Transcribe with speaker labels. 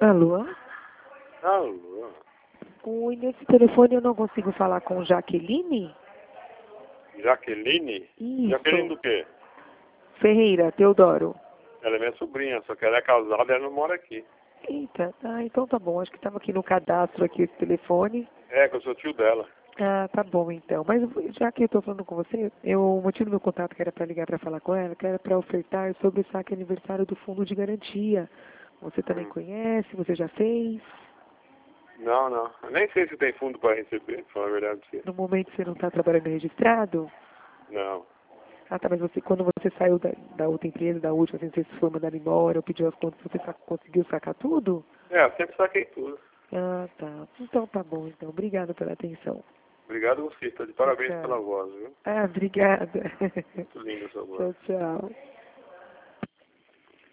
Speaker 1: Alô?
Speaker 2: Alô?
Speaker 1: Oi, nesse telefone eu não consigo falar com Jaqueline?
Speaker 2: Jaqueline?
Speaker 1: Isso.
Speaker 2: Jaqueline do quê?
Speaker 1: Ferreira, Teodoro.
Speaker 2: Ela é minha sobrinha, só que ela é casada e ela não mora aqui.
Speaker 1: Eita, então tá bom. Acho que estava aqui no cadastro aqui esse telefone.
Speaker 2: É, que eu sou tio dela.
Speaker 1: Ah, tá bom então. Mas já que eu tô falando com você, o motivo do meu contato que era para ligar para falar com ela, que era para ofertar sobre o saque aniversário do Fundo de Garantia. Você também conhece? Você já fez?
Speaker 2: Não, não. Eu nem sei se tem fundo para receber, pra falar a verdade pra você.
Speaker 1: No momento você não está trabalhando registrado?
Speaker 2: Não.
Speaker 1: Ah, tá, mas quando você saiu da outra empresa, da última, assim, você foi mandado embora, ou pediu as contas, você conseguiu sacar tudo?
Speaker 2: É, eu sempre saquei tudo.
Speaker 1: Ah, tá. Então tá bom, então. Obrigada pela atenção.
Speaker 2: Obrigado a você, tá de parabéns
Speaker 1: Tchau.
Speaker 2: pela voz, viu?
Speaker 1: Ah, obrigada.
Speaker 2: Muito linda a sua voz.
Speaker 1: Tchau, tchau.